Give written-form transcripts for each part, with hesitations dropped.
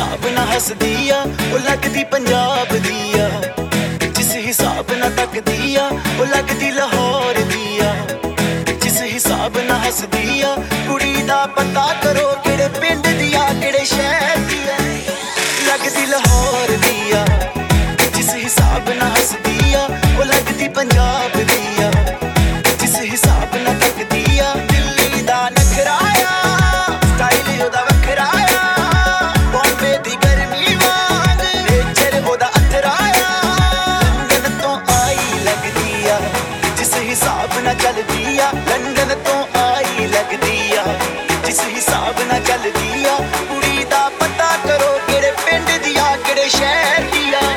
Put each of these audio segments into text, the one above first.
हिसाब ना हसदी आ वो लगदी पंजाब दी आ, जिस हिसाब ना तकदी आ वो लगदी लाहौर दी आ, जिस हिसाब ना हसदी आ कुड़ी दा पता करो केड़े पिंड दी आ केड़े शहर दी आ, लगदी लाहौर दी आ, जिस हिसाब ना हसदी आ वो लगदी पंजाब दी आ, जिस हिसाब ना तकदी आ दिल्ली दा नखरा आ स्टाइल ओदा वखरा आ, बॉम्बे दी गर्मी वांग नेचर ओदा अथरा आ, लंदन तो आई लगदी आ जिस हिसाब ना चलदी आ, लंदन तो आई लगदी आ जिस हिसाब ना चलदी आ, कुड़ी दा पता करो केड़े पिंड दी आ केड़े शहर दी आ।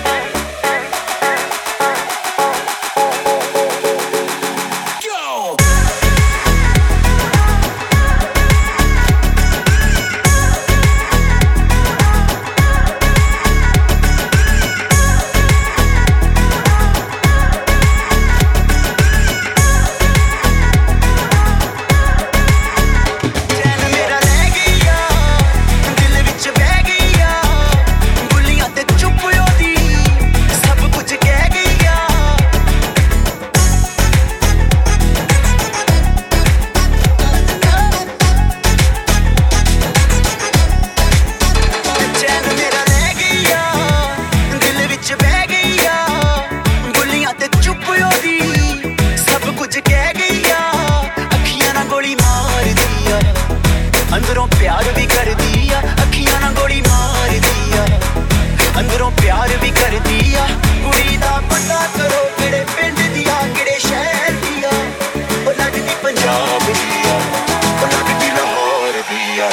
अंदरों प्यार भी कर दिया अखियां ना गोली मार दिया, अंदरों प्यार भी कर दिया कुड़ी दा पता करो केड़े पिंड दिया केड़े शहर दिया, ओ लगदी पंजाब दिया ओ लगदी लाहौर दिया।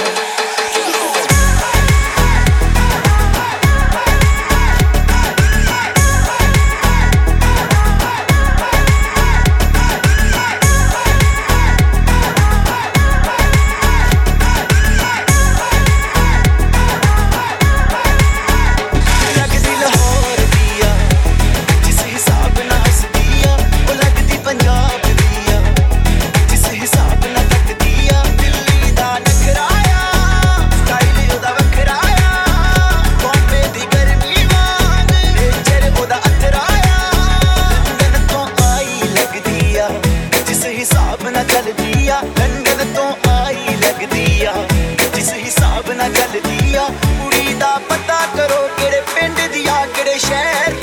लंदन तो आई लगदी आ जिस हिसाब ना चलदी आ, कुड़ी दा पता करो केड़े पिंड दी आ केड़े शहर